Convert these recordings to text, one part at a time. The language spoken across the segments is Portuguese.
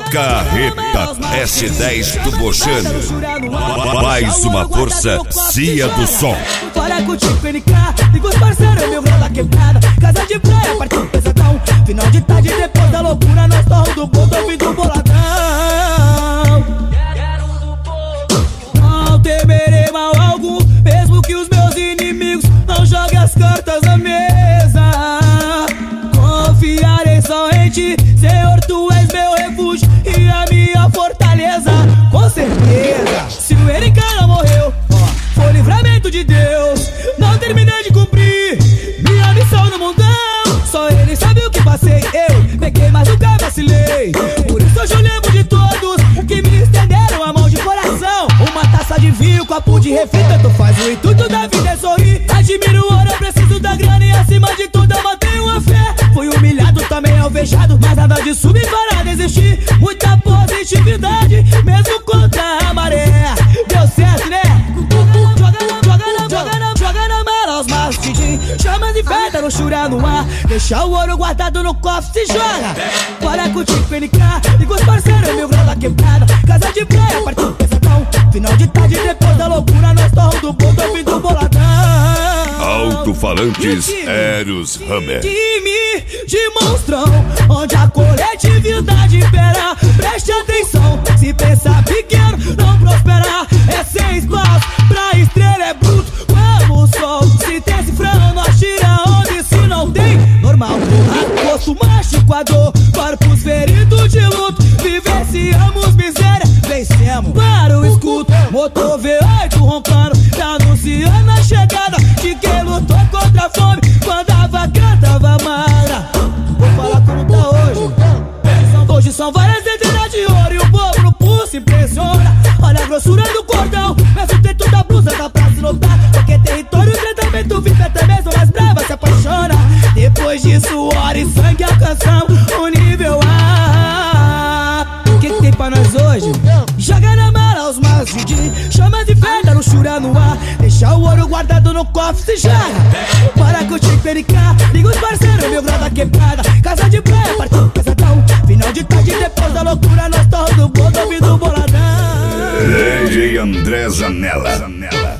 Carreta S10 do Bochano. Mais uma força, Cia do Som. Fora contigo, NK, liga os parceiros, meu grau da quebrada. Casa de praia, partido pesadão. Final de tarde, depois da loucura, nós torramos do bolo, ouvindo boladão. Não temerei mal algum, mesmo que os meus inimigos não joguem as cartas na mesa. Confiarei só em ti, Senhor, tu és meu refúgio e a minha fortaleza. Com certeza, se o NK não morreu, foi livramento de Deus. Não terminei de cumprir minha missão no mundão. Só ele sabe o que passei, eu peguei, mas nunca vacilei. Por isso hoje eu lembro de todos que me estenderam a mão de coração. Uma taça de vinho, copo de refri, tanto faz. O intuito da vida é sorrir. Admiro o ouro, eu preciso da grana e acima de tudo eu mantenho uma fé. Fui humilhado, também alvejado, mas nada disso me fará desistir. Muita positividade, mesmo contra a maré. Deu certo, né? Joga na mala os maços de gin, chama de festa, luxúria no ar. Deixa o ouro guardado no cofre, se joga. Bora contigo, NK, liga os parceiros, meu grau da quebrada. Casa de praia, partido pesadão. Final de tarde, depois da loucura, nós torramos do bolo, ouvindo boladão. Alto-falantes Eros Hammer. Time de monstrão, onde a coletividade impera. Preste atenção, se pensar pequeno, não prosperar. É sem espaço, pra estrela é bruto. Vamos sol, se tem cifrão, nós tira onde se não tem. Normal, rosto mágico, a dor, corpos feridos de luto. Vivenciamos miséria, vencemos. Para o escudo, motor V8 roncando, anunciando a chegada de quem lutou contra a fome quando a vaca tava magra. Vou falar como tá hoje. Hoje são várias centenas de ouro e o povo no pulso impressiona. Olha a grossura do cordão, mas o teto da blusa dá pra se notar. Porque território, tratamento vive até mesmo mais brava se apaixona. Depois de suor e sangue alcançamos o nível A. O que tem pra nós hoje? Joga na mala os maços de gin, chama de festa, luxúria no ar. Deixa o ouro guardado no cofre, se joga. Bora contigo, NK, liga os parceiros, meu grau da quebrada. Casa de praia, partido pesadão. Final de tarde, depois da loucura, nós torramos do bolo, ouvindo boladão. DJ André Zanella.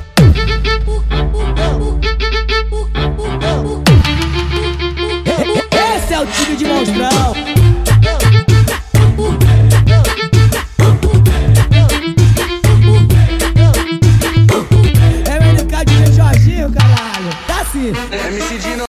Esse é o time de monstrão. É o NK de Jorginho, caralho. Tá assim. MC de